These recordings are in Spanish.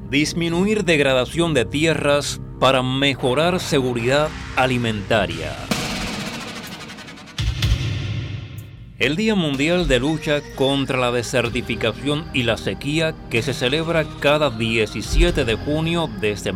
Disminuir degradación de tierras para mejorar seguridad alimentaria. El Día Mundial de Lucha contra la Desertificación y la Sequía, que se celebra cada 17 de junio desde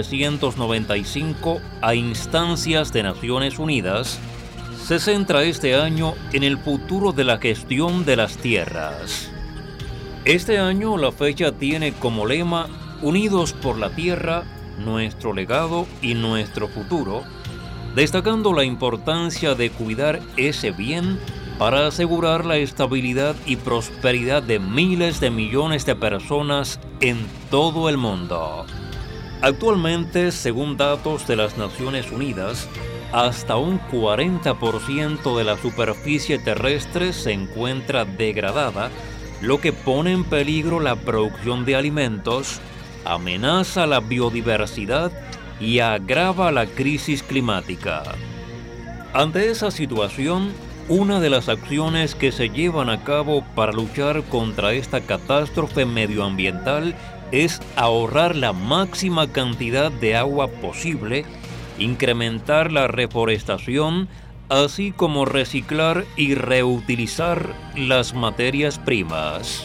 1995 a instancias de Naciones Unidas, se centra este año en el futuro de la gestión de las tierras. Este año la fecha tiene como lema Unidos por la Tierra, nuestro legado y nuestro futuro, destacando la importancia de cuidar ese bien para asegurar la estabilidad y prosperidad de miles de millones de personas en todo el mundo. Actualmente, según datos de las Naciones Unidas, hasta un 40% de la superficie terrestre se encuentra degradada, lo que pone en peligro la producción de alimentos, amenaza la biodiversidad y agrava la crisis climática. Ante esa situación, una de las acciones que se llevan a cabo para luchar contra esta catástrofe medioambiental es ahorrar la máxima cantidad de agua posible, incrementar la reforestación, así como reciclar y reutilizar las materias primas.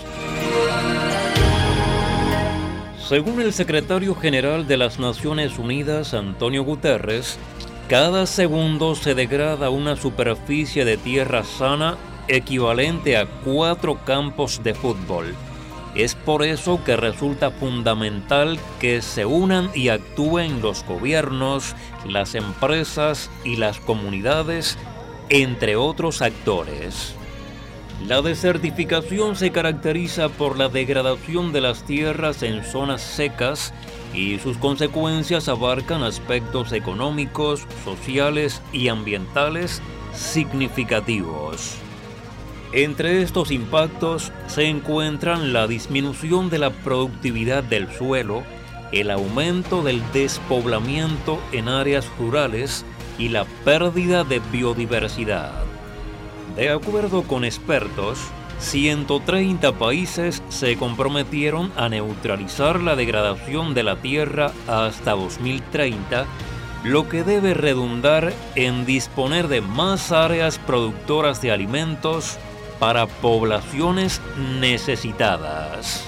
Según el secretario general de las Naciones Unidas, Antonio Guterres, cada segundo se degrada una superficie de tierra sana equivalente a 4 campos de fútbol. Es por eso que resulta fundamental que se unan y actúen los gobiernos, las empresas y las comunidades, entre otros actores. La desertificación se caracteriza por la degradación de las tierras en zonas secas y sus consecuencias abarcan aspectos económicos, sociales y ambientales significativos. Entre estos impactos se encuentran la disminución de la productividad del suelo, el aumento del despoblamiento en áreas rurales y la pérdida de biodiversidad. De acuerdo con expertos, 130 países se comprometieron a neutralizar la degradación de la tierra hasta 2030, lo que debe redundar en disponer de más áreas productoras de alimentos para poblaciones necesitadas.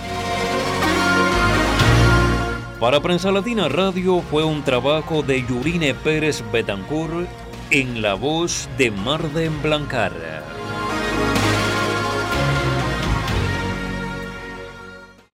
Para Prensa Latina Radio fue un trabajo de Yurine Pérez Betancourt en la voz de Marden Blancar.